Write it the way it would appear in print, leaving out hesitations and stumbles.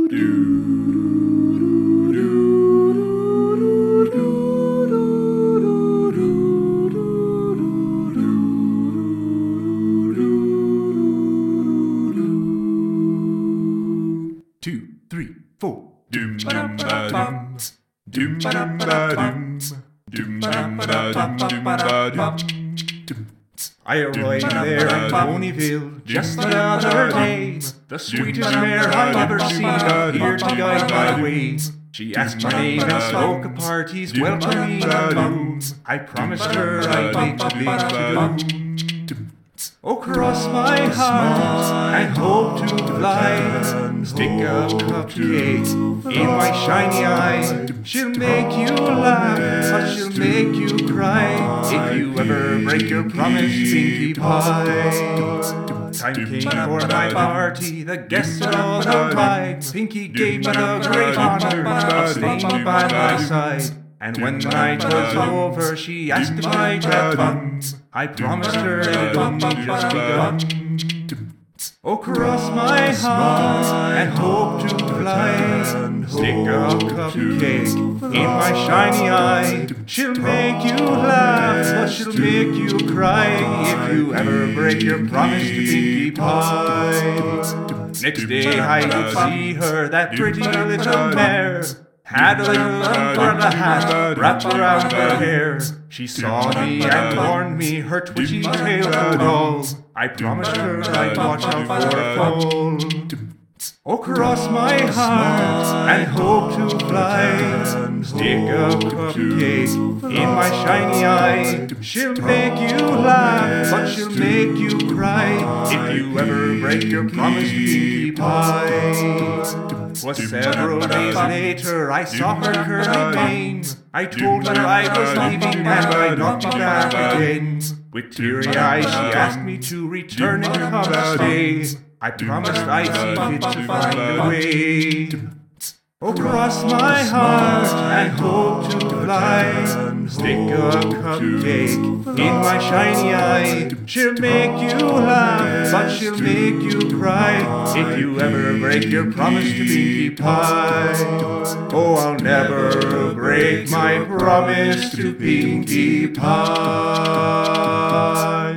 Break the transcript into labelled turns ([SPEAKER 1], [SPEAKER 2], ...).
[SPEAKER 1] Two, three, four. Doom dum ba dum. Doom dum ba dum. Doom dum ba dum. Doom ba dum. I arrived there in Ponyville just the other day. The sweetest mare I've ever seen appeared to guide my way. She asked my name and spoke of parties welcoming me. I promised her I'd make the big to-do. Oh, cross my heart and hope to fly. Stick a cupcake in my shiny eye. She'll make you laugh, but she'll make you cry if you ever break your promise, Pinkie Pie. Time came for my party, the guests had all arrived. Pinkie gave me the great honor of staying by my side. And when the night was over, she asked if I'd have fun. I promised her it would only just begun. Oh, cross my heart and hope to fly. Stick a cupcake in my shiny eye. She'll make you laugh, but she'll make you cry if you ever break your promise to Pinkie Pie. Next day I did see her, that pretty little mare. Had a little umbrella hat wrapped around her hair. She saw me and warned me her twitchy tail would all. I promised her I'd watch out for a fall. Oh, cross my heart and hope to fly. Stick a cupcake in my shiny eye. She'll make you laugh, but she'll make you cry if you ever break your promise to Pinkie Pie. 'Twas several days later I saw her curly mane. I told her I was leaving and I'd not be back again. With teary eyes she asked me to return and come stay. I promised I'd see fit to find a way. Oh, cross my heart and hope to fly. Stick a cupcake in my shiny eye. She'll make you laugh, but she'll make you cry if you ever break your promise to Pinkie Pie. Oh, I'll never break my promise to Pinkie Pie.